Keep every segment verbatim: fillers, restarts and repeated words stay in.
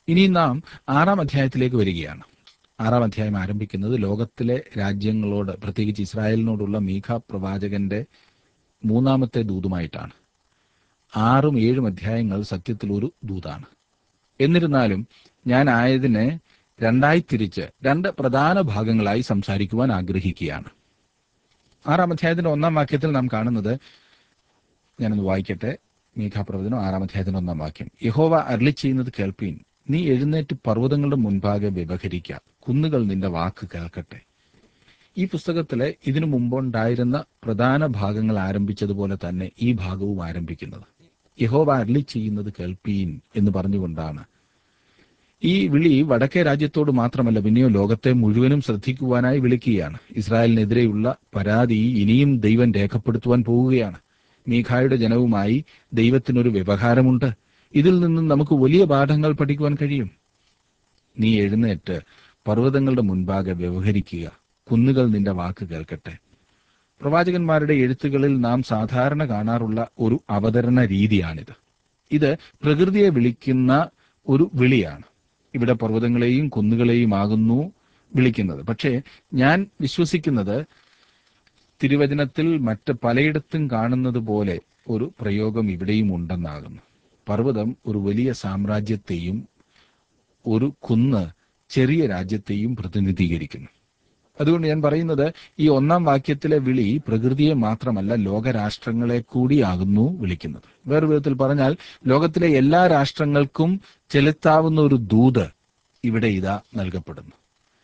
ഇനി നാം ആറാം അധ്യായത്തിലേക്ക് വരികയാണ്. ആറാം അധ്യായം ആരംഭിക്കുന്നത് ലോകത്തിലെ രാജ്യങ്ങളോട്, പ്രത്യേകിച്ച് ഇസ്രായേലിനോടുള്ള മീഖ പ്രവാചകന്റെ മൂന്നാമത്തെ ദൂതുമായിട്ടാണ്. ആറും ഏഴും അധ്യായങ്ങൾ സത്യത്തിൽ ഒരു ദൂതാണ്. എന്നിരുന്നാലും ഞാൻ ആയതിനെ രണ്ടായി തിരിച്ച് രണ്ട് പ്രധാന ഭാഗങ്ങളായി സംസാരിക്കുവാൻ ആഗ്രഹിക്കുകയാണ്. ആറാം അധ്യായത്തിന്റെ ഒന്നാം വാക്യത്തിൽ നാം കാണുന്നത്, ഞാനൊന്ന് വായിക്കട്ടെ. മീഖാപ്രവചനം ആറാം അധ്യായത്തിന്റെ ഒന്നാം വാക്യം: യഹോവ അരുളി ചെയ്യുന്നത് കേൾപ്പീൻ, നീ എഴുന്നേറ്റ് പർവ്വതങ്ങളുടെ മുൻപാകെ വ്യവഹരിക്ക, കുന്നുകൾ നിന്റെ വാക്ക് കേൾക്കട്ടെ. ഈ പുസ്തകത്തിലെ ഇതിനു മുമ്പുണ്ടായിരുന്ന പ്രധാന ഭാഗങ്ങൾ ആരംഭിച്ചതുപോലെ തന്നെ ഈ ഭാഗവും ആരംഭിക്കുന്നത് യഹോവ അരുളി ചെയ്യുന്നത് കേൾപ്പീൻ എന്ന് പറഞ്ഞുകൊണ്ടാണ്. ഈ വിളി വടക്കേ രാജ്യത്തോട് മാത്രമല്ല, പിന്നെയോ ലോകത്തെ മുഴുവനും ശ്രദ്ധിക്കുവാനായി വിളിക്കുകയാണ്. ഇസ്രായേലിനെതിരെയുള്ള പരാതി ഇനിയും ദൈവം രേഖപ്പെടുത്തുവാൻ പോവുകയാണ്. മീഖായുടെ ജനവുമായി ദൈവത്തിനൊരു വ്യവഹാരമുണ്ട്. ഇതിൽ നിന്നും നമുക്ക് വലിയ പാഠങ്ങൾ പഠിക്കുവാൻ കഴിയും. നീ എഴുന്നേറ്റ് പർവ്വതങ്ങളുടെ മുൻപാകെ വ്യവഹരിക്കുക, കുന്നുകൾ നിന്റെ വാക്ക് കേൾക്കട്ടെ. പ്രവാചകന്മാരുടെ എഴുത്തുകളിൽ നാം സാധാരണ കാണാറുള്ള ഒരു അവതരണ രീതിയാണിത്. ഇത് പ്രകൃതിയെ വിളിക്കുന്ന ഒരു വിളിയാണ്. ഇവിടെ പർവ്വതങ്ങളെയും കുന്നുകളെയും ആകുന്നു വിളിക്കുന്നത്. പക്ഷേ ഞാൻ വിശ്വസിക്കുന്നത് തിരുവചനത്തിൽ മറ്റ് പലയിടത്തും കാണുന്നത് പോലെ ഒരു പ്രയോഗം ഇവിടെയും ഉണ്ടെന്നാകുന്നു. പർവ്വതം ഒരു വലിയ സാമ്രാജ്യത്തെയും ഒരു കുന്ന് ചെറിയ രാജ്യത്തെയും പ്രതിനിധീകരിക്കുന്നു. അതുകൊണ്ട് ഞാൻ പറയുന്നത്, ഈ ഒന്നാം വാക്യത്തിലെ വിളി പ്രകൃതിയെ മാത്രമല്ല, ലോകരാഷ്ട്രങ്ങളെ കൂടിയാകുന്നു വിളിക്കുന്നത്. വേറെ വിധത്തിൽ പറഞ്ഞാൽ, ലോകത്തിലെ എല്ലാ രാഷ്ട്രങ്ങൾക്കും ചെലുത്താവുന്ന ഒരു ദൂത് ഇവിടെ ഇതാ നൽകപ്പെടുന്നു.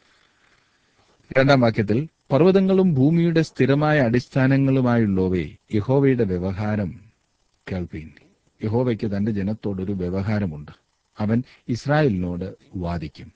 രണ്ടാം വാക്യത്തിൽ, പർവ്വതങ്ങളും ഭൂമിയുടെ സ്ഥിരമായ അടിസ്ഥാനങ്ങളുമായുള്ളവേ, യഹോവയുടെ വ്യവഹാരം കേൾപ്പീൻ. യഹോവയ്ക്ക് തന്റെ ജനത്തോടൊരു വ്യവഹാരമുണ്ട്, അവൻ ഇസ്രായേലിനോട് വാദിക്കും.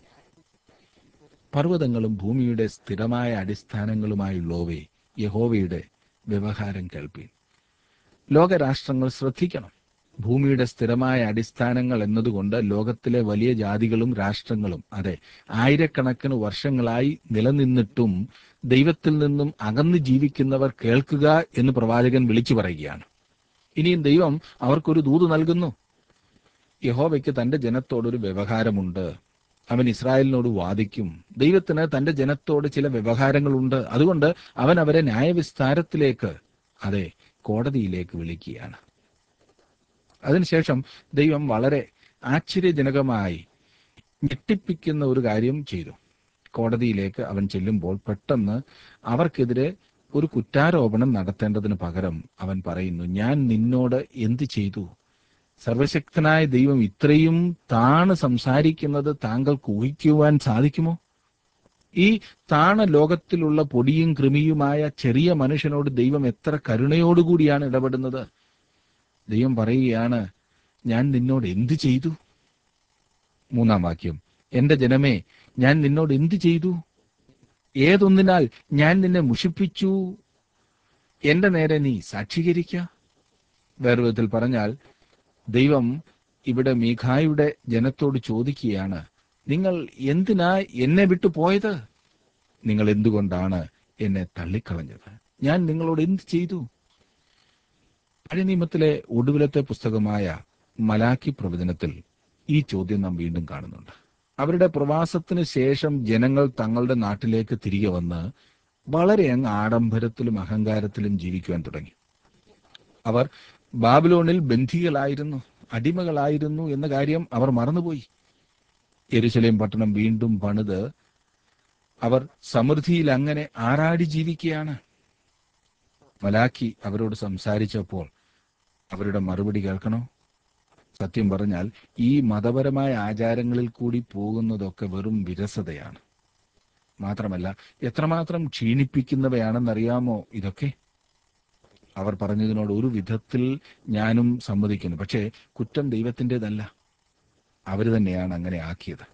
പർവ്വതങ്ങളും ഭൂമിയുടെ സ്ഥിരമായ അടിസ്ഥാനങ്ങളുമായുള്ളവേ, യഹോവയുടെ വ്യവഹാരം കേൾപ്പീൻ. ലോകരാഷ്ട്രങ്ങൾ ശ്രദ്ധിക്കണം. ഭൂമിയുടെ സ്ഥിരമായ അടിസ്ഥാനങ്ങൾ എന്നതുകൊണ്ട് ലോകത്തിലെ വലിയ ജാതികളും രാഷ്ട്രങ്ങളും, അതെ, ആയിരക്കണക്കിന് വർഷങ്ങളായി നിലനിന്നിട്ടും ദൈവത്തിൽ നിന്നും അകന്നു ജീവിക്കുന്നവർ കേൾക്കുക എന്ന് പ്രവാചകൻ വിളിച്ചു പറയുകയാണ്. ഇനിയും ദൈവം അവർക്കൊരു ദൂത് നൽകുന്നു. യഹോവയ്ക്ക് തന്റെ ജനത്തോടൊരു വ്യവഹാരമുണ്ട്, അവൻ ഇസ്രായേലിനോട് വാദിക്കും. ദൈവത്തിന് തന്റെ ജനത്തോട് ചില വ്യവഹാരങ്ങളുണ്ട്. അതുകൊണ്ട് അവൻ അവരെ ന്യായവിസ്താരത്തിലേക്ക്, അതെ, കോടതിയിലേക്ക് വിളിക്കുകയാണ്. അതിനുശേഷം ദൈവം വളരെ ആശ്ചര്യജനകമായി ഞെട്ടിപ്പിക്കുന്ന ഒരു കാര്യം ചെയ്തു. കോടതിയിലേക്ക് അവൻ ചെല്ലുമ്പോൾ പെട്ടെന്ന് അവർക്കെതിരെ ഒരു കുറ്റാരോപണം നടത്തേണ്ടതിന് പകരം അവൻ പറയുന്നു, ഞാൻ നിന്നോട് എന്ത് ചെയ്തു? സർവശക്തനായ ദൈവം ഇത്രയും താണ് സംസാരിക്കുന്നത് താങ്കൾക്ക് ഊഹിക്കുവാൻ സാധിക്കുമോ? ഈ താണ ലോകത്തിലുള്ള പൊടിയും കൃമിയുമായ ചെറിയ മനുഷ്യനോട് ദൈവം എത്ര കരുണയോടുകൂടിയാണ് ഇടപെടുന്നത്. ദൈവം പറയുകയാണ്, ഞാൻ നിന്നോട് എന്ത് ചെയ്തു? മൂന്നാം വാക്യം, എന്റെ ജനമേ, ഞാൻ നിന്നോട് എന്ത് ചെയ്തു? ഏതൊന്നിനാൽ ഞാൻ നിന്നെ മുഷിപ്പിച്ചു? എന്റെ നേരെ നീ സാക്ഷീകരിക്ക. വേറെ വിധത്തിൽ പറഞ്ഞാൽ, ദൈവം ഇവിടെ മീഖായുടെ ജനത്തോട് ചോദിക്കുകയാണ്, നിങ്ങൾ എന്തിനാ എന്നെ വിട്ടു പോയത്? നിങ്ങൾ എന്തുകൊണ്ടാണ് എന്നെ തള്ളിക്കളഞ്ഞത്? ഞാൻ നിങ്ങളോട് എന്ത് ചെയ്തു? പഴയ നിയമത്തിലെ ഒടുവിലത്തെ പുസ്തകമായ മലാക്കി പ്രവചനത്തിൽ ഈ ചോദ്യം നാം വീണ്ടും കാണുന്നുണ്ട്. അവരുടെ പ്രവാസത്തിന് ശേഷം ജനങ്ങൾ തങ്ങളുടെ നാട്ടിലേക്ക് തിരികെ വന്ന് വളരെ അങ്ങ് ആഡംബരത്തിലും അഹങ്കാരത്തിലും ജീവിക്കുവാൻ തുടങ്ങി. അവർ ബാബിലോണിൽ ബന്ധികളായിരുന്നു, അടിമകളായിരുന്നു എന്ന കാര്യം അവർ മറന്നുപോയി. യെരുശലേം പട്ടണം വീണ്ടും പണിത് അവർ സമൃദ്ധിയിൽ അങ്ങനെ ആറാടി ജീവിക്കുകയാണ്. മലാക്കി അവരോട് സംസാരിച്ചപ്പോൾ അവരുടെ മറുപടി കേൾക്കണോ? സത്യം പറഞ്ഞാൽ ഈ മതപരമായ ആചാരങ്ങളിൽ കൂടി പോകുന്നതൊക്കെ വെറും വിരസതയാണ്. മാത്രമല്ല, എത്രമാത്രം ക്ഷീണിപ്പിക്കുന്നവയാണെന്നറിയാമോ ഇതൊക്കെ? അവർ പറഞ്ഞതിനോട് ഒരു വിധത്തിൽ ഞാനും സമ്മതിക്കുന്നു. പക്ഷേ കുറ്റം ദൈവത്തിൻ്റെതല്ല, അവർ തന്നെയാണ് അങ്ങനെ ആക്കിയത്.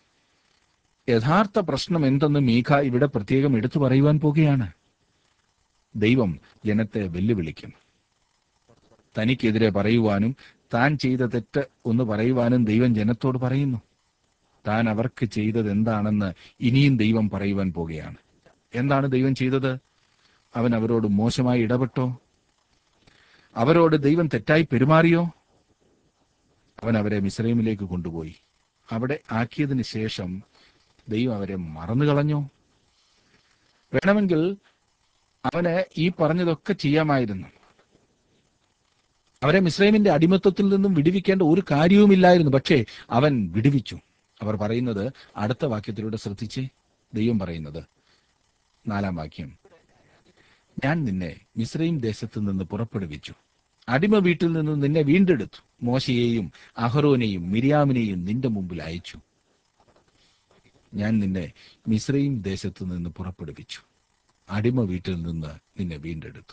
യഥാർത്ഥ പ്രശ്നം എന്തെന്ന് മീഖ ഇവിടെ പ്രത്യേകം എടുത്തു പറയുവാൻ പോകുകയാണ്. ദൈവം ജനത്തെ വെല്ലുവിളിക്കും. തനിക്കെതിരെ പറയുവാനും താൻ ചെയ്ത തെറ്റ് ഒന്ന് പറയുവാനും ദൈവം ജനത്തോട് പറയുന്നു. താൻ അവർക്ക് ചെയ്തത് എന്താണെന്ന് ഇനിയും ദൈവം പറയുവാൻ പോകുകയാണ്. എന്താണ് ദൈവം ചെയ്തത്? അവൻ അവരോട് മോശമായി ഇടപെട്ടോ? അവരോട് ദൈവം തെറ്റായി പെരുമാറിയോ? അവൻ അവരെ മിസ്രൈമിലേക്ക് കൊണ്ടുപോയി. അവിടെ ആക്കിയതിന് ശേഷം ദൈവം അവരെ മറന്നു കളഞ്ഞോ? വേണമെങ്കിൽ അവന് ഈ പറഞ്ഞതൊക്കെ ചെയ്യാമായിരുന്നു. അവരെ മിസ്രൈമിന്റെ അടിമത്തത്തിൽ നിന്നും വിടുവിക്കേണ്ട ഒരു കാര്യവുമില്ലായിരുന്നു. പക്ഷേ അവൻ വിടുവിച്ചു. അവർ പറയുന്നത് അടുത്ത വാക്യത്തിലൂടെ ശ്രദ്ധിച്ചേ. ദൈവം പറയുന്നത് നാലാം വാക്യം, ഞാൻ നിന്നെ മിസ്രൈം ദേശത്ത് നിന്ന് പുറപ്പെടുവിച്ചു, അടിമ വീട്ടിൽ നിന്ന് നിന്നെ വീണ്ടെടുത്തു, മോശയെയും അഹരോനെയും മിര്യാമിനെയും നിന്റെ മുമ്പിൽ അയച്ചു. ഞാൻ നിന്നെ മിസ്രൈം ദേശത്ത് നിന്ന് പുറപ്പെടുവിച്ചു, അടിമ വീട്ടിൽ നിന്ന് നിന്നെ വീണ്ടെടുത്തു.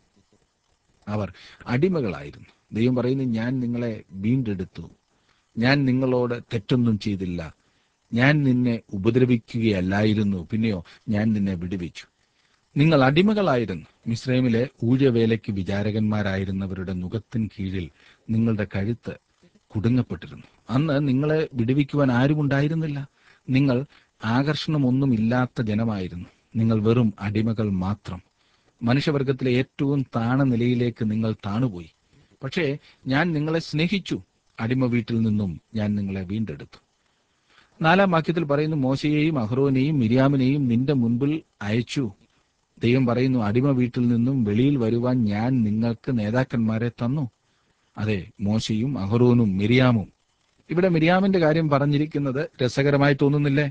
അവർ അടിമകളായിരുന്നു. ദൈവം പറയുന്നു, ഞാൻ നിങ്ങളെ വീണ്ടെടുത്തു, ഞാൻ നിങ്ങളോട് തെറ്റൊന്നും ചെയ്തില്ല, ഞാൻ നിന്നെ ഉപദ്രവിക്കുകയല്ലായിരുന്നു, പിന്നെയോ ഞാൻ നിന്നെ വിടുവിച്ചു. നിങ്ങൾ അടിമകളായിരുന്നു. മിസ്രൈമിലെ ഊഴവേലയ്ക്ക് വിചാരകന്മാരായിരുന്നവരുടെ നുകത്തിൻ കീഴിൽ നിങ്ങളുടെ കഴുത്ത് കുടുങ്ങപ്പെട്ടിരുന്നു. അന്ന് നിങ്ങളെ വിടുവിക്കുവാൻ ആരും ഉണ്ടായിരുന്നില്ല. നിങ്ങൾ ആകർഷണമൊന്നുമില്ലാത്ത ജനമായിരുന്നു. നിങ്ങൾ വെറും അടിമകൾ മാത്രം. മനുഷ്യവർഗത്തിലെ ഏറ്റവും താണ നിലയിലേക്ക് നിങ്ങൾ താണുപോയി. പക്ഷേ ഞാൻ നിങ്ങളെ സ്നേഹിച്ചു, അടിമ വീട്ടിൽ നിന്നും ഞാൻ നിങ്ങളെ വീണ്ടെടുത്തു. നാലാം വാക്യത്തിൽ പറയുന്നു, മോശയെയും അഹ്റോനെയും മിര്യാമിനെയും നിന്റെ മുൻപിൽ അയച്ചു. ദൈവം പറയുന്നു, അടിമ വീട്ടിൽ നിന്നും വെളിയിൽ വരുവാൻ ഞാൻ നിങ്ങൾക്ക് നേതാക്കന്മാരെ തന്നു. അതെ, മോശയും അഹ്റോനും മിര്യാമും. ഇവിടെ മിര്യാമിന്റെ കാര്യം പറഞ്ഞിരിക്കുന്നത് രസകരമായി തോന്നുന്നില്ലേ?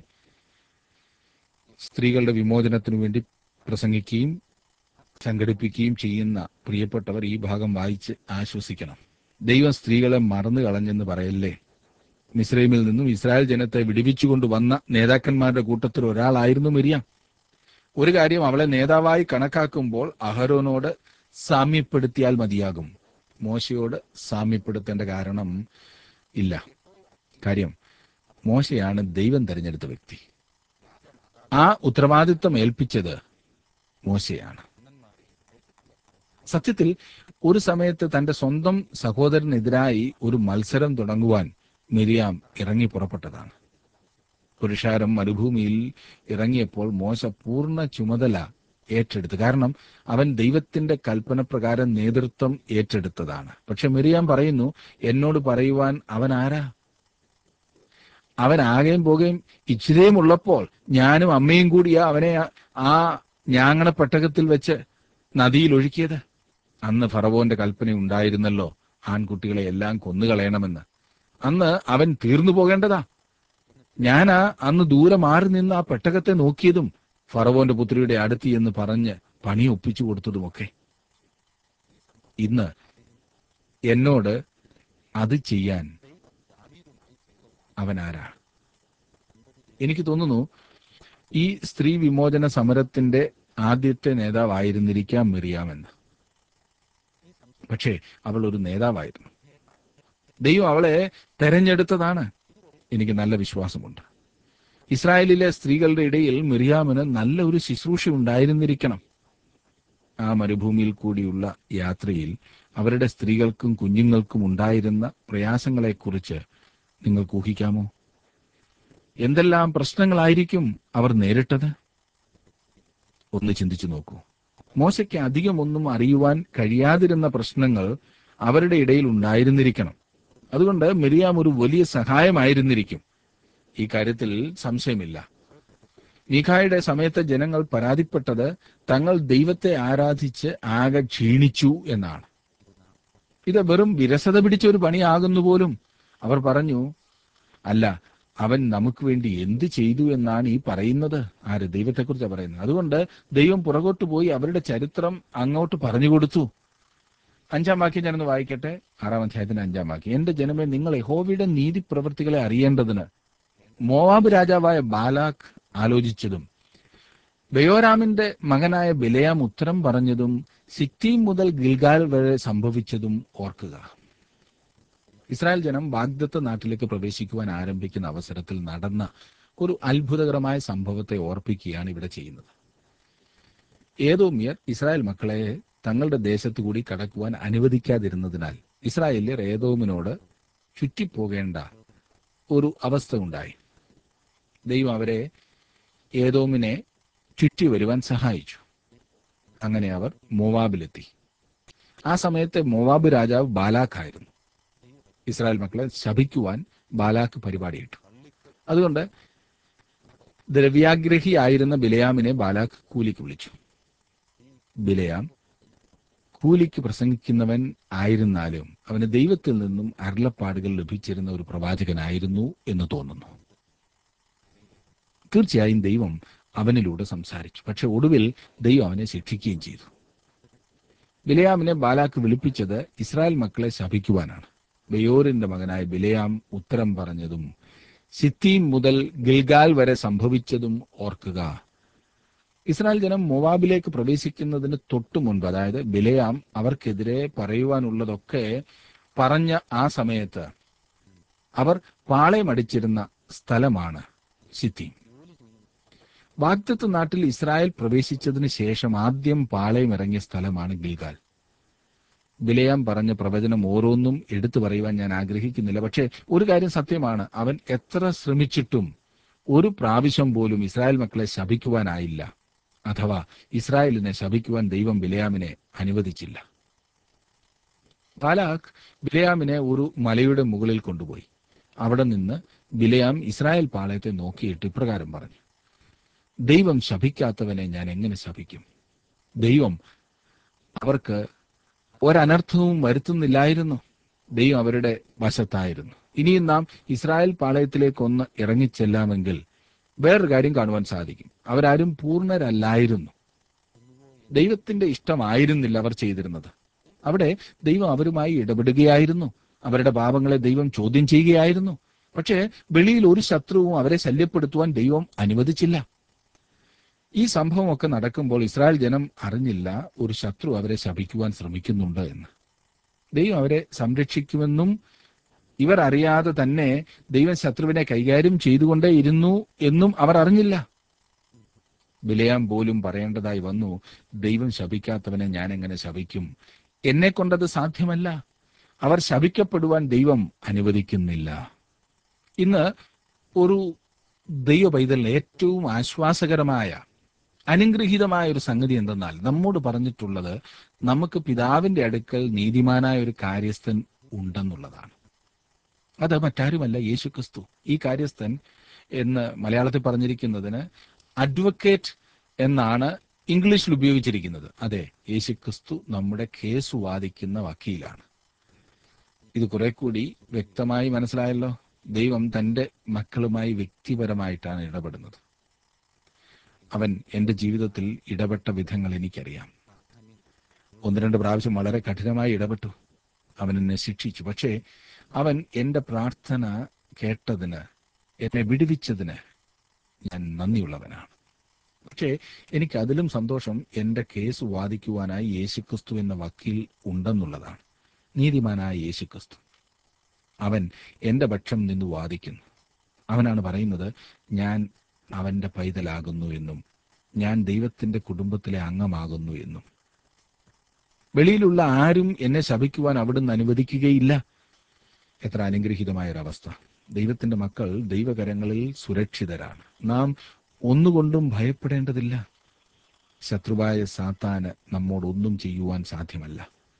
സ്ത്രീകളുടെ വിമോചനത്തിനു വേണ്ടി പ്രസംഗിക്കുകയും സംഘടിപ്പിക്കുകയും ചെയ്യുന്ന പ്രിയപ്പെട്ടവർ ഈ ഭാഗം വായിച്ച് ആശ്വസിക്കണം. ദൈവം സ്ത്രീകളെ മറന്നു കളഞ്ഞെന്ന് പറയല്ലേ. മിസ്രൈമിൽ നിന്നും ഇസ്രായേൽ ജനത്തെ വിടുവിച്ചുകൊണ്ട് വന്ന നേതാക്കന്മാരുടെ കൂട്ടത്തിൽ ഒരാളായിരുന്നു മിര്യാം. ഒരു കാര്യം, അവളെ നേതാവായി കണക്കാക്കുമ്പോൾ അഹരോനോട് സാമ്യപ്പെടുത്തിയാൽ മതിയാകും. മോശയോട് സാമ്യപ്പെടുത്തേണ്ട കാരണം ഇല്ല. കാര്യം, മോശയാണ് ദൈവം തെരഞ്ഞെടുത്ത വ്യക്തി. ആ ഉത്തരവാദിത്വം ഏൽപ്പിച്ചത് മോശയാണ്. സത്യത്തിൽ ഒരു സമയത്ത് തന്റെ സ്വന്തം സഹോദരനെതിരായി ഒരു മത്സരം തുടങ്ങുവാൻ മിര്യാം ഇറങ്ങി പുറപ്പെട്ടതാണ്. പുരുഷാരം മരുഭൂമിയിൽ ഇറങ്ങിയപ്പോൾ മോശ പൂർണ്ണ ചുമതല ഏറ്റെടുത്തു. കാരണം അവൻ ദൈവത്തിന്റെ കൽപ്പന പ്രകാരം നേതൃത്വം ഏറ്റെടുത്തതാണ്. പക്ഷെ മിര്യാം പറയുന്നു, എന്നോട് പറയുവാൻ അവൻ ആരാ? അവൻ ആകെയും പോകുകയും ഇച്ചിരിയും ഉള്ളപ്പോൾ ഞാനും അമ്മയും കൂടിയാ അവനെ ആ ഞാങ്ങണ പെട്ടകത്തിൽ വെച്ച് നദിയിൽ ഒഴുക്കിയത്. അന്ന് ഫറവോന്റെ കൽപ്പന ഉണ്ടായിരുന്നല്ലോ, ആൺകുട്ടികളെ എല്ലാം കൊന്നുകളയണമെന്ന്. അന്ന് അവൻ തീർന്നു പോകേണ്ടതാ. ഞാനാ അന്ന് ദൂരെ മാറി നിന്ന് ആ പെട്ടകത്തെ നോക്കിയതും ഫറവോന്റെ പുത്രിയുടെ അടുത്ത് എന്ന് പറഞ്ഞ് പണി ഒപ്പിച്ചു കൊടുത്തതുമൊക്കെ. ഇന്ന് എന്നോട് അത് ചെയ്യാൻ അവൻ ആരാ? എനിക്ക് തോന്നുന്നു ഈ സ്ത്രീ വിമോചന സമരത്തിന്റെ ആദ്യത്തെ നേതാവായിരുന്നിരിക്കാം മിര്യാമെന്ന്. പക്ഷേ അവൾ ഒരു നേതാവായിരുന്നു. ദൈവം അവളെ തെരഞ്ഞെടുത്തതാണ്. എനിക്ക് നല്ല വിശ്വാസമുണ്ട്. ഇസ്രായേലിലെ സ്ത്രീകളുടെ ഇടയിൽ മിര്യാമിന് നല്ല ഒരു ശുശ്രൂഷ ഉണ്ടായിരുന്നിരിക്കണം. ആ മരുഭൂമിയിൽ കൂടിയുള്ള യാത്രയിൽ അവരുടെ സ്ത്രീകൾക്കും കുഞ്ഞുങ്ങൾക്കും ഉണ്ടായിരുന്ന പ്രയാസങ്ങളെക്കുറിച്ച് നിങ്ങൾക്ക് ഊഹിക്കാമോ? എന്തെല്ലാം പ്രശ്നങ്ങളായിരിക്കും അവർ നേരിട്ടത്? ഒന്ന് ചിന്തിച്ചു നോക്കൂ. മോശയ്ക്ക് അധികമൊന്നും അറിയുവാൻ കഴിയാതിരുന്ന പ്രശ്നങ്ങൾ അവരുടെ ഇടയിൽ ഉണ്ടായിരുന്നിരിക്കണം. അതുകൊണ്ട് മിര്യാം ഒരു വലിയ സഹായമായിരുന്നിരിക്കും. ഈ കാര്യത്തിൽ സംശയമില്ല. മീഖായുടെ സമയത്ത് ജനങ്ങൾ പരാതിപ്പെട്ടത് തങ്ങൾ ദൈവത്തെ ആരാധിച്ച് ആകെ ക്ഷീണിച്ചു എന്നാണ്. ഇത് വെറും വിരസത പിടിച്ച ഒരു പണിയാകുന്നു പോലും. അവർ പറഞ്ഞു, അല്ല, അവൻ നമുക്ക് വേണ്ടി എന്ത് ചെയ്തു എന്നാണ് ഈ പറയുന്നത്. ആര്? ദൈവത്തെക്കുറിച്ചാണ് പറയുന്നത്. അതുകൊണ്ട് ദൈവം പുറകോട്ട് പോയി അവരുടെ ചരിത്രം അങ്ങോട്ട് പറഞ്ഞു കൊടുത്തു. അഞ്ചാം വാക്യം ഞാനൊന്ന് വായിക്കട്ടെ. ആറാം അധ്യായത്തിന്റെ അഞ്ചാം വാക്യം, എന്റെ ജനമേ, നിങ്ങൾ യഹോവയുടെ നീതി പ്രവൃത്തികളെ അറിയേണ്ടതിന് മോവാബ് രാജാവായ ബാലാക്ക് ആലോചിച്ചതും ബെയോരാമിന്റെ മകനായ ബിലെയാം ഉത്തരം പറഞ്ഞതും സിറ്റീം മുതൽ ഗിൽഗാൽ വരെ സംഭവിച്ചതും ഓർക്കുക. ഇസ്രായേൽ ജനം വാഗ്ദത്ത നാട്ടിലേക്ക് പ്രവേശിക്കുവാൻ ആരംഭിക്കുന്ന അവസരത്തിൽ നടന്ന ഒരു അത്ഭുതകരമായ സംഭവത്തെ ഓർപ്പിക്കുകയാണ് ഇവിടെ ചെയ്യുന്നത്. ഏദോമ്യർ ഇസ്രായേൽ മക്കളെ തങ്ങളുടെ ദേശത്തു കൂടി കടക്കുവാൻ അനുവദിക്കാതിരുന്നതിനാൽ ഇസ്രായേല്യർ ഏദോമിനോട് ചുറ്റിപ്പോകേണ്ട ഒരു അവസ്ഥ ഉണ്ടായി. ദൈവം അവരെ ഏദോമിനെ ചുറ്റി വരുവാൻ സഹായിച്ചു. അങ്ങനെ അവർ മോവാബിലെത്തി. ആ സമയത്തെ മോവാബ് രാജാവ് ബാലാഖായിരുന്നു. ഇസ്രായേൽ മക്കളെ ശപിക്കുവാൻ ബാലാക്ക് പരിപാടിയിട്ടു. അതുകൊണ്ട് ദ്രവ്യാഗ്രഹിയായിരുന്ന ബിലയാമിനെ ബാലാക്ക് കൂലിക്ക് വിളിച്ചു. ബിലയാം കൂലിക്ക് പ്രസംഗിക്കുന്നവൻ ആയിരുന്നാലും അവന് ദൈവത്തിൽ നിന്നും അരുളപ്പാടുകൾ ലഭിച്ചിരുന്ന ഒരു പ്രവാചകനായിരുന്നു എന്ന് തോന്നുന്നു. തീർച്ചയായും ദൈവം അവനിലൂടെ സംസാരിച്ചു. പക്ഷെ ഒടുവിൽ ദൈവം അവനെ ശിക്ഷിക്കുകയും ചെയ്തു. ബിലയാമിനെ ബാലാക്ക് വിളിപ്പിച്ചത് ഇസ്രായേൽ മക്കളെ ശപിക്കുവാനാണ്. ബെയോരിന്റെ മകനായ ബിലയാം ഉത്തരം പറഞ്ഞതും സിത്തീം മുതൽ ഗിൽഗാൽ വരെ സംഭവിച്ചതും ഓർക്കുക. ഇസ്രായേൽ ജനം മോവാബിലേക്ക് പ്രവേശിക്കുന്നതിന് തൊട്ടു മുൻപ്, അതായത് ബിലയാം അവർക്കെതിരെ പറയുവാനുള്ളതൊക്കെ പറഞ്ഞ ആ സമയത്ത് അവർ പാളയമടിച്ചിരുന്ന സ്ഥലമാണ് സിത്തീം. വാഗ്ദത്ത നാട്ടിൽ ഇസ്രായേൽ പ്രവേശിച്ചതിന് ശേഷം ആദ്യം പാളയം ഇറങ്ങിയ സ്ഥലമാണ് ഗിൽഗാൽ. ബിലയാം പറഞ്ഞ പ്രവചനം ഓരോന്നും എടുത്തു പറയുവാൻ ഞാൻ ആഗ്രഹിക്കുന്നില്ല. പക്ഷേ ഒരു കാര്യം സത്യമാണ്, അവൻ എത്ര ശ്രമിച്ചിട്ടും ഒരു പ്രാവശ്യം പോലും ഇസ്രായേൽ മക്കളെ ശപിക്കുവാനായില്ല. അഥവാ ഇസ്രായേലിനെ ശപിക്കുവാൻ ദൈവം ബിലയാമിനെ അനുവദിച്ചില്ല. ബാലാക്ക് ബിലയാമിനെ ഒരു മലയുടെ മുകളിൽ കൊണ്ടുപോയി. അവിടെ നിന്ന് ബിലയാം ഇസ്രായേൽ പാളയത്തെ നോക്കിയിട്ട് ഇപ്രകാരം പറഞ്ഞു: ദൈവം ശപിക്കാത്തവനെ ഞാൻ എങ്ങനെ ശപിക്കും? ദൈവം അവർക്ക് ഒരനർത്ഥവും വരുത്തുന്നില്ലായിരുന്നു. ദൈവം അവരുടെ വശത്തായിരുന്നു. ഇനിയും നാം ഇസ്രായേൽ പാളയത്തിലേക്ക് ഒന്ന് ഇറങ്ങിച്ചെല്ലാമെങ്കിൽ വേറൊരു കാര്യം കാണുവാൻ സാധിക്കും. അവരാരും പൂർണ്ണരല്ലായിരുന്നു. ദൈവത്തിന്റെ ഇഷ്ടമായിരുന്നില്ല അവർ ചെയ്തിരുന്നത്. അവിടെ ദൈവം അവരുമായി ഇടപെടുകയായിരുന്നു. അവരുടെ പാപങ്ങളെ ദൈവം ചോദ്യം ചെയ്യുകയായിരുന്നു. പക്ഷേ വെളിയിൽ ഒരു ശത്രുവും അവരെ ശല്യപ്പെടുത്തുവാൻ ദൈവം അനുവദിച്ചില്ല. ഈ സംഭവമൊക്കെ നടക്കുമ്പോൾ ഇസ്രായേൽ ജനം അറിഞ്ഞില്ല ഒരു ശത്രു അവരെ ശപിക്കുവാൻ ശ്രമിക്കുന്നുണ്ട് എന്ന്. ദൈവം അവരെ സംരക്ഷിക്കുമെന്നും ഇവർ അറിയാതെ തന്നെ ദൈവം ശത്രുവിനെ കൈകാര്യം ചെയ്തുകൊണ്ടേയിരുന്നു എന്നും അവർ അറിഞ്ഞില്ല. ബിലയാം പോലും പറയേണ്ടതായി വന്നു: ദൈവം ശപിക്കാത്തവനെ ഞാൻ എങ്ങനെ ശപിക്കും? എന്നെ കൊണ്ടത് സാധ്യമല്ല. അവർ ശപിക്കപ്പെടുവാൻ ദൈവം അനുവദിക്കുന്നില്ല. ഇന്ന് ഒരു ദൈവ പൈതലിന് ഏറ്റവും ആശ്വാസകരമായ അനുഗ്രഹീതമായ ഒരു സംഗതി എന്തെന്നാൽ, നമ്മോട് പറഞ്ഞിട്ടുള്ളത് നമുക്ക് പിതാവിന്റെ അടുക്കൽ നീതിമാനായ ഒരു കാര്യസ്ഥൻ ഉണ്ടെന്നുള്ളതാണ്. അത് മറ്റാരുമല്ല, യേശുക്രിസ്തു. ഈ കാര്യസ്ഥൻ എന്ന് മലയാളത്തിൽ പറഞ്ഞിരിക്കുന്നതിന് അഡ്വക്കേറ്റ് എന്നാണ് ഇംഗ്ലീഷിൽ ഉപയോഗിച്ചിരിക്കുന്നത്. അതെ, യേശുക്രിസ്തു നമ്മുടെ കേസ് വാദിക്കുന്ന വക്കീലാണ്. ഇത് കുറെ കൂടി വ്യക്തമായി മനസ്സിലായല്ലോ. ദൈവം തൻ്റെ മക്കളുമായി വ്യക്തിപരമായിട്ടാണ് ഇടപെടുന്നത്. അവൻ എൻ്റെ ജീവിതത്തിൽ ഇടപെട്ട വിധങ്ങൾ എനിക്കറിയാം. ഒന്ന് രണ്ട് പ്രാവശ്യം വളരെ കഠിനമായി ഇടപെട്ടു. അവൻ എന്നെ ശിക്ഷിച്ചു. പക്ഷേ അവൻ എൻ്റെ പ്രാർത്ഥന കേട്ടതിന്, എന്നെ വിടുവിച്ചതിന് ഞാൻ നന്ദിയുള്ളവനാണ്. പക്ഷേ എനിക്ക് അതിലും സന്തോഷം എൻ്റെ കേസ് വാദിക്കുവാനായി യേശുക്രിസ്തു എന്ന വക്കീൽ ഉണ്ടെന്നുള്ളതാണ്. നീതിമാനായ യേശുക്രിസ്തു. അവൻ എൻ്റെ പക്ഷം നിന്ന് വാദിക്കുന്നു. അവനാണ് പറയുന്നത്, ഞാൻ അവൻ്റെ പൈതലാകുന്നു എന്നും ഞാൻ ദൈവത്തിൻ്റെ കുടുംബത്തിലെ അംഗമാകുന്നു എന്നും. വെളിയിലുള്ള ആരും എന്നെ ശപിക്കുവാൻ അവിടുന്ന് അനുവദിക്കുകയില്ല. എത്ര അനുഗ്രഹീതമായൊരവസ്ഥ! ദൈവത്തിന്റെ മക്കൾ ദൈവകരങ്ങളിൽ സുരക്ഷിതരാണ്. നാം ഒന്നുകൊണ്ടും ഭയപ്പെടേണ്ടതില്ല. ശത്രുവായ സാത്താന് നമ്മോടൊന്നും ചെയ്യുവാൻ സാധ്യമല്ല.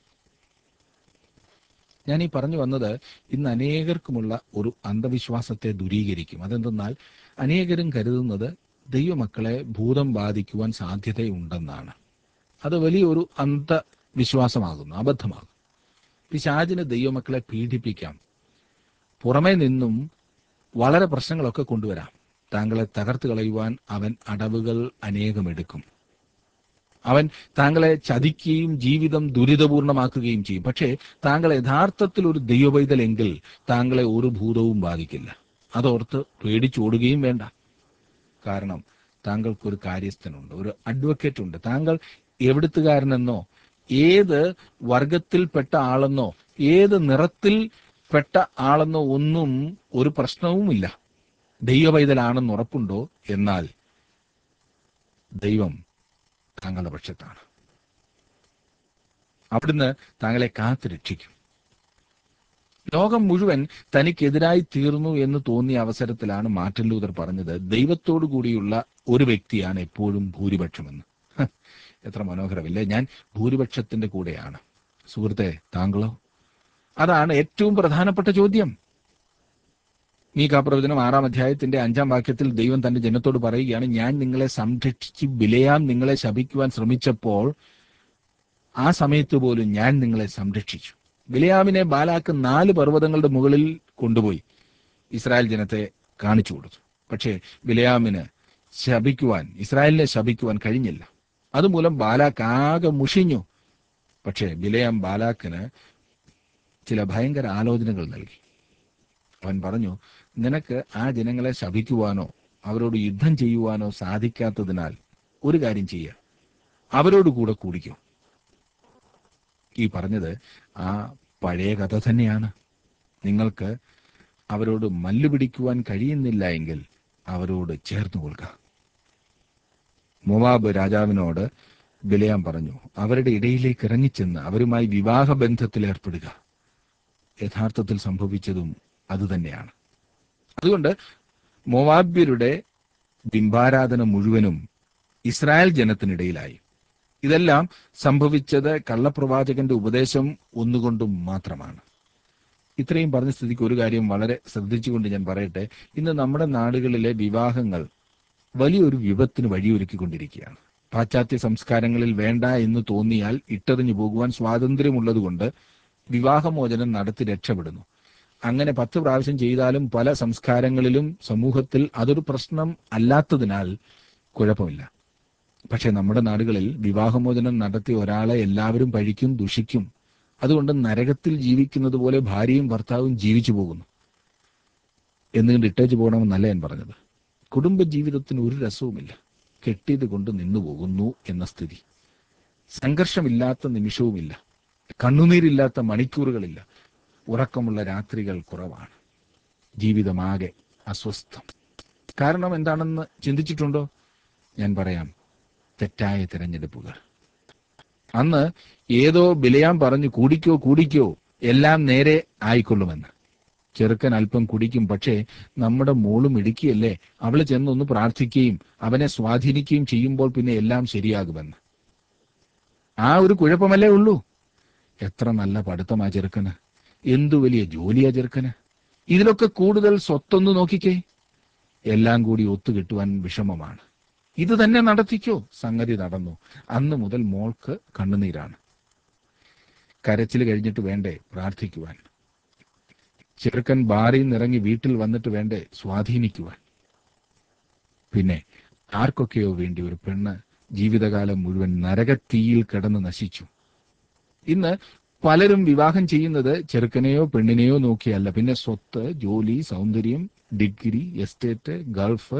ഞാൻ ഈ പറഞ്ഞു വന്നത് ഇന്ന് അനേകർക്കുമുള്ള ഒരു അന്ധവിശ്വാസത്തെ ദൂരീകരിക്കും. അതെന്തെന്നാൽ, അനേകരും കരുതുന്നത് ദൈവമക്കളെ ഭൂതം ബാധിക്കുവാൻ സാധ്യതയുണ്ടെന്നാണ്. അത് വലിയൊരു അന്ധവിശ്വാസമാകുന്നു, അബദ്ധമാകും. പിശാചിന് ദൈവമക്കളെ പീഡിപ്പിക്കാം. പുറമേ നിന്നും വളരെ പ്രശ്നങ്ങളൊക്കെ കൊണ്ടുവരാം. താങ്കളെ തകർത്ത് കളയുവാൻ അവൻ അടവുകൾ അനേകമെടുക്കും. അവൻ താങ്കളെ ചതിക്കുകയും ജീവിതം ദുരിതപൂർണമാക്കുകയും ചെയ്യും. പക്ഷേ താങ്കൾ യഥാർത്ഥത്തിൽ ഒരു ദൈവപൈതലെങ്കിൽ താങ്കളെ ഒരു ഭൂതവും ബാധിക്കില്ല. അതോർത്ത് പേടിച്ചോടുകയും വേണ്ട. കാരണം താങ്കൾക്കൊരു കാര്യസ്ഥനുണ്ട്, ഒരു അഡ്വക്കേറ്റ് ഉണ്ട്. താങ്കൾ എവിടുത്തുകാരനെന്നോ ഏത് വർഗത്തിൽപ്പെട്ട ആളെന്നോ ഏത് നിറത്തിൽ പെട്ട ആളെന്നോ ഒന്നും ഒരു പ്രശ്നവുമില്ല. ദൈവപൈതലാണെന്ന് ഉറപ്പുണ്ടോ? എന്നാൽ ദൈവം താങ്കളുടെ പക്ഷത്താണ്. അവിടുന്ന് താങ്കളെ കാത്തു രക്ഷിക്കും. ലോകം മുഴുവൻ തനിക്കെതിരായി തീർന്നു എന്ന് തോന്നിയ അവസരത്തിലാണ് മാർട്ടിൻ ലൂതർ പറഞ്ഞത്, ദൈവത്തോടു കൂടിയുള്ള ഒരു വ്യക്തിയാണ് എപ്പോഴും ഭൂരിപക്ഷമെന്ന്. എത്ര മനോഹരമില്ലേ? ഞാൻ ഭൂരിപക്ഷത്തിന്റെ കൂടെയാണ്. സുഹൃത്തെ, താങ്കളോ? അതാണ് ഏറ്റവും പ്രധാനപ്പെട്ട ചോദ്യം. മീഖാ പ്രവചനം ആറാം അധ്യായത്തിന്റെ അഞ്ചാം വാക്യത്തിൽ ദൈവം തന്റെ ജനത്തോട് പറയുകയാണ്, ഞാൻ നിങ്ങളെ സംരക്ഷിച്ച് ബിലെയാം നിങ്ങളെ ശപിക്കുവാൻ ശ്രമിച്ചപ്പോൾ ആ സമയത്ത് പോലും ഞാൻ നിങ്ങളെ സംരക്ഷിച്ചു. ബിലെയാമിനെ ബാലാക്ക് നാല് പർവ്വതങ്ങളുടെ മുകളിൽ കൊണ്ടുപോയി ഇസ്രായേൽ ജനത്തെ കാണിച്ചു കൊടുത്തു. പക്ഷേ ബിലെയാമിന് ശപിക്കുവാൻ, ഇസ്രായേലിനെ ശപിക്കുവാൻ കഴിഞ്ഞില്ല. അതുമൂലം ബാലാക്ക് ആകെ മുഷിഞ്ഞു. പക്ഷേ ബിലെയാം ബാലാക്കിന് ചില ഭയങ്കര ആലോചനകൾ നൽകി. അവൻ പറഞ്ഞു, നിനക്ക് ആ ജനങ്ങളെ ശപിക്കുവാനോ അവരോട് യുദ്ധം ചെയ്യുവാനോ സാധിക്കാത്തതിനാൽ ഒരു കാര്യം ചെയ്യുക, അവരോട് കൂടെ കൂടിക്കോ. ഈ പറഞ്ഞത് ആ പഴയ കഥ തന്നെയാണ്. നിങ്ങൾക്ക് അവരോട് മല്ലു പിടിക്കുവാൻ കഴിയുന്നില്ല എങ്കിൽ അവരോട് ചേർന്ന് കൊള്ളുക. മോവാബ് രാജാവിനോട് ബിലെയാം പറഞ്ഞു, അവരുടെ ഇടയിലേക്ക് ഇറങ്ങിച്ചെന്ന് അവരുമായി വിവാഹ ബന്ധത്തിൽ ഏർപ്പെടുക. യഥാർത്ഥത്തിൽ സംഭവിച്ചതും അതുതന്നെയാണ്. അതുകൊണ്ട് മോവാബ്യരുടെ ബിംബാരാധന മുഴുവനും ഇസ്രായേൽ ജനത്തിനിടയിലായി. ഇതെല്ലാം സംഭവിച്ചത് കള്ളപ്രവാചകന്റെ ഉപദേശം ഒന്നുകൊണ്ടും മാത്രമാണ്. ഇത്രയും പറഞ്ഞ സ്ഥിതിക്ക് ഒരു കാര്യം വളരെ ശ്രദ്ധിച്ചുകൊണ്ട് ഞാൻ പറയട്ടെ. ഇന്ന് നമ്മുടെ നാടുകളിലെ വിവാഹങ്ങൾ വലിയൊരു വിപത്തിന് വഴിയൊരുക്കിക്കൊണ്ടിരിക്കുകയാണ്. പാശ്ചാത്യ സംസ്കാരങ്ങളിൽ വേണ്ട എന്ന് തോന്നിയാൽ ഇട്ടെറിഞ്ഞു പോകുവാൻ സ്വാതന്ത്ര്യമുള്ളതുകൊണ്ട് വിവാഹമോചനം നടത്തി രക്ഷപ്പെടുന്നു. അങ്ങനെ പത്ത് പ്രാവശ്യം ചെയ്താലും പല സംസ്കാരങ്ങളിലും സമൂഹത്തിൽ അതൊരു പ്രശ്നം അല്ലാത്തതിനാൽ കുഴപ്പമില്ല. പക്ഷെ നമ്മുടെ നാടുകളിൽ വിവാഹമോചനം നടത്തി ഒരാളെ എല്ലാവരും പഴിക്കും, ദുഷിക്കും. അതുകൊണ്ട് നരകത്തിൽ ജീവിക്കുന്നത് പോലെ ഭാര്യയും ഭർത്താവും ജീവിച്ചു പോകുന്നു. എന്നുകൊണ്ട് ഇട്ടേച്ച് പോകണമെന്നല്ല ഞാൻ പറഞ്ഞത്. കുടുംബ ജീവിതത്തിന് ഒരു രസവുമില്ല. കെട്ടിയത് കൊണ്ട് നിന്നു പോകുന്നു എന്ന സ്ഥിതി. സംഘർഷമില്ലാത്ത നിമിഷവുമില്ല. കണ്ണുനീരില്ലാത്ത മണിക്കൂറുകളില്ല. ഉറക്കമുള്ള രാത്രികൾ കുറവാണ്. ജീവിതമാകെ അസ്വസ്ഥം. കാരണം എന്താണെന്ന് ചിന്തിച്ചിട്ടുണ്ടോ? ഞാൻ പറയാം, തെറ്റായ തിരഞ്ഞെടുപ്പുകൾ. അന്ന് ഏതോ ബിലെയാം പറഞ്ഞു, കൂടിക്കോ കൂടിക്കോ, എല്ലാം നേരെ ആയിക്കൊള്ളുമെന്ന്. ചെറുക്കൻ അല്പം കുടിക്കും, പക്ഷേ നമ്മുടെ മോളും ഇടുക്കിയല്ലേ, അവള് ചെന്നൊന്ന് പ്രാർത്ഥിക്കുകയും അവനെ സ്വാധീനിക്കുകയും ചെയ്യുമ്പോൾ പിന്നെ എല്ലാം ശരിയാകുമെന്ന്. ആ ഒരു കുഴപ്പമല്ലേ ഉള്ളൂ. എത്ര നല്ല പഠിത്തമാ ചെറുക്കന്, എന്തു വലിയ ജോലിയാ ചെറുക്കന്. ഇതിലൊക്കെ കൂടുതൽ സ്വത്തൊന്ന് നോക്കിക്കേ. എല്ലാം കൂടി ഒത്തുകിട്ടുവാൻ വിഷമമാണ്. ഇത് തന്നെ നടത്തിക്കോ. സംഗതി നടന്നു. അന്ന് മുതൽ മോൾക്ക് കണ്ണുനീരാണ്. കരച്ചിൽ കഴിഞ്ഞിട്ട് വേണ്ടേ പ്രാർത്ഥിക്കുവാൻ. ചെറുക്കൻ ബാറിൽ നിന്നിറങ്ങി വീട്ടിൽ വന്നിട്ട് വേണ്ടേ സ്വാധീനിക്കുവാൻ. പിന്നെ ആർക്കൊക്കെയോ വേണ്ടി ഒരു പെണ്ണ് ജീവിതകാലം മുഴുവൻ നരകത്തീയിൽ കിടന്ന് നശിച്ചു. ഇന്ന് പലരും വിവാഹം ചെയ്യുന്നത് ചെറുക്കനെയോ പെണ്ണിനെയോ നോക്കിയല്ല, പിന്നെ സ്വത്ത്, ജോലി, സൗന്ദര്യം, ഡിഗ്രി, എസ്റ്റേറ്റ്, ഗൾഫ്,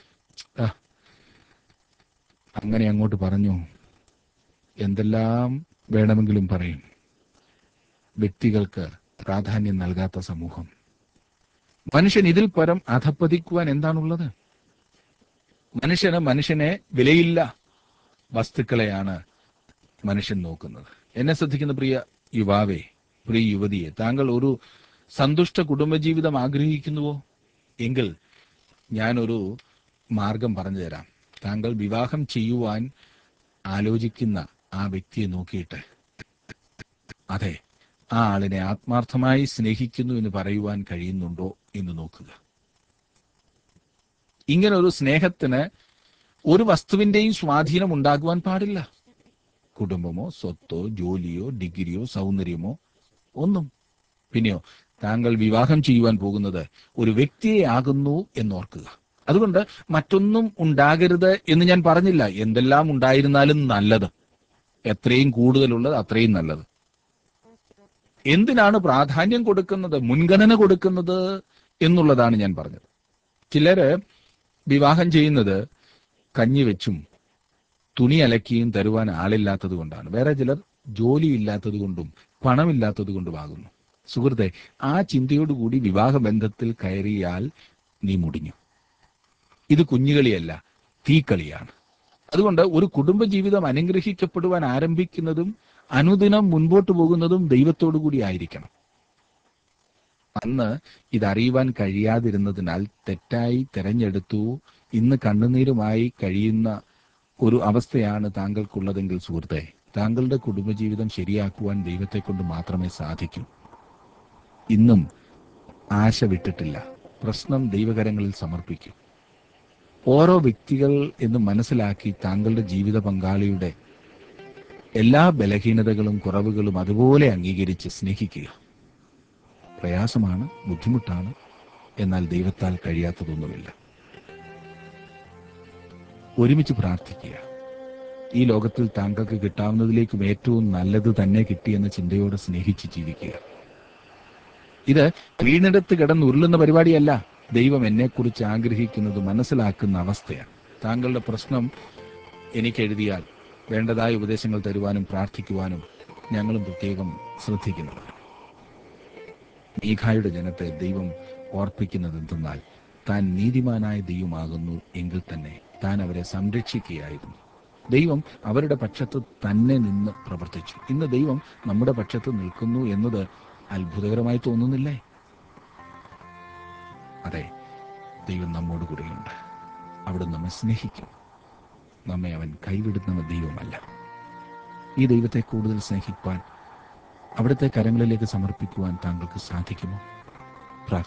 അങ്ങനെ അങ്ങോട്ട് പറഞ്ഞു എന്തെല്ലാം വേണമെങ്കിലും പറയും. വ്യക്തികൾക്ക് പ്രാധാന്യം നൽകാത്ത സമൂഹം. മനുഷ്യൻ ഇതിൽ പരം അധപ്പതിക്കുവാൻ എന്താണുള്ളത്? മനുഷ്യന് മനുഷ്യനെ വിലയില്ല. വസ്തുക്കളെയാണ് മനുഷ്യൻ നോക്കുന്നത്. എന്നെ ശ്രദ്ധിക്കുന്ന പ്രിയ യുവാവേ, പ്രിയ യുവതിയെ, താങ്കൾ ഒരു സന്തുഷ്ട കുടുംബജീവിതം ആഗ്രഹിക്കുന്നുവോ? എങ്കിൽ ഞാനൊരു മാർഗം പറഞ്ഞു തരാം. താങ്കൾ വിവാഹം ചെയ്യുവാൻ ആലോചിക്കുന്ന ആ വ്യക്തിയെ നോക്കിയിട്ട് അതെ, ആ ആളിനെ ആത്മാർത്ഥമായി സ്നേഹിക്കുന്നു എന്ന് പറയുവാൻ കഴിയുന്നുണ്ടോ എന്ന് നോക്കുക. ഇങ്ങനെ ഒരു സ്നേഹത്തിന് ഒരു വസ്തുവിന്റെയും സ്വാധീനം ഉണ്ടാകുവാൻ പാടില്ല. കുടുംബമോ സ്വത്തോ ജോലിയോ ഡിഗ്രിയോ സൗന്ദര്യമോ ഒന്നും. പിന്നെയോ താങ്കൾ വിവാഹം ചെയ്യുവാൻ പോകുന്നത് ഒരു വ്യക്തിയെ ആകുന്നു എന്നോർക്കുക. അതുകൊണ്ട് മറ്റൊന്നും ഉണ്ടാകരുത് എന്ന് ഞാൻ പറഞ്ഞില്ല. എന്തെല്ലാം ഉണ്ടായിരുന്നാലും നല്ലത്, എത്രയും കൂടുതലുള്ളത് അത്രയും നല്ലത്. എന്തിനാണ് പ്രാധാന്യം കൊടുക്കുന്നത്, മുൻഗണന കൊടുക്കുന്നത് എന്നുള്ളതാണ് ഞാൻ പറഞ്ഞത്. ചിലര് വിവാഹം ചെയ്യുന്നത് കഞ്ഞി വെച്ചും തുണി അലക്കിയും തരുവാൻ ആളില്ലാത്തത് കൊണ്ടാണ്. വേറെ ചിലർ ജോലിയില്ലാത്തത് കൊണ്ടും പണമില്ലാത്തത് കൊണ്ടുമാകുന്നു. സുഹൃത്തെ, ആ ചിന്തയോടുകൂടി വിവാഹബന്ധത്തിൽ കയറിയാൽ നീ മുടിഞ്ഞു. ഇത് കുഞ്ഞുകളിയല്ല, തീക്കളിയാണ്. അതുകൊണ്ട് ഒരു കുടുംബജീവിതം അനുഗ്രഹിക്കപ്പെടുവാൻ ആരംഭിക്കുന്നതും അനുദിനം മുൻപോട്ട് പോകുന്നതും ദൈവത്തോടു കൂടി ആയിരിക്കണം. അന്ന് ഇതറിയുവാൻ കഴിയാതിരുന്നതിനാൽ തെറ്റായി തെരഞ്ഞെടുത്തു. ഇന്ന് കണ്ണുനീരുമായി കഴിയുന്ന ഒരു അവസ്ഥയാണ് താങ്കൾക്കുള്ളതെങ്കിൽ സുഹൃത്തെ, താങ്കളുടെ കുടുംബജീവിതം ശരിയാക്കുവാൻ ദൈവത്തെ കൊണ്ട് മാത്രമേ സാധിക്കൂ. ഇന്നും ആശ വിട്ടിട്ടില്ല, പ്രശ്നം ദൈവകരങ്ങളിൽ സമർപ്പിക്കൂ. ഓരോ വ്യക്തികൾ എന്ന് മനസ്സിലാക്കി താങ്കളുടെ ജീവിത പങ്കാളിയുടെ എല്ലാ ബലഹീനതകളും കുറവുകളും അതുപോലെ അംഗീകരിച്ച് സ്നേഹിക്കുക. പ്രയാസമാണ്, ബുദ്ധിമുട്ടാണ്, എന്നാൽ ദൈവത്താൽ കഴിയാത്തതൊന്നുമില്ല. ഒരുമിച്ച് പ്രാർത്ഥിക്കുക. ഈ ലോകത്തിൽ താങ്കൾക്ക് കിട്ടാവുന്നതിലേക്കും ഏറ്റവും നല്ലത് തന്നെ കിട്ടിയെന്ന ചിന്തയോടെ സ്നേഹിച്ച് ജീവിക്കുക. ഇത് വീണിടത്ത് കിടന്ന് ഉരുളുന്ന പരിപാടിയല്ല. ദൈവം എന്നെക്കുറിച്ച് ആഗ്രഹിക്കുന്നത് മനസ്സിലാക്കുന്ന അവസ്ഥയാണ്. താങ്കളുടെ പ്രശ്നം എനിക്ക് എഴുതിയാൽ വേണ്ടതായ ഉപദേശങ്ങൾ തരുവാനും പ്രാർത്ഥിക്കുവാനും ഞങ്ങളും പ്രത്യേകം ശ്രദ്ധിക്കുന്നവർ. മീഖായുടെ ജനത്തെ ദൈവം ഓർപ്പിക്കുന്നത് എന്തെന്നാൽ, താൻ നീതിമാനായ ദൈവമാകുന്നു എങ്കിൽ തന്നെ താൻ അവരെ സംരക്ഷിക്കുകയായിരുന്നു. ദൈവം അവരുടെ പക്ഷത്ത് തന്നെ നിന്ന് പ്രവർത്തിച്ചു. ഇന്ന് ദൈവം നമ്മുടെ പക്ഷത്ത് നിൽക്കുന്നു എന്നത് അത്ഭുതകരമായി തോന്നുന്നില്ലേ? അതെ, ദൈവം നമ്മോട് കൂടെയുണ്ട്. അവിടെ നമ്മെ സ്നേഹിക്കും. നമ്മെ അവൻ കൈവിടുന്ന ദൈവമല്ല. ഈ ദൈവത്തെ കൂടുതൽ സ്നേഹിക്കുവാൻ, അവിടുത്തെ കരങ്ങളിലേക്ക് സമർപ്പിക്കുവാൻ താങ്കൾക്ക് സാധിക്കുമോ?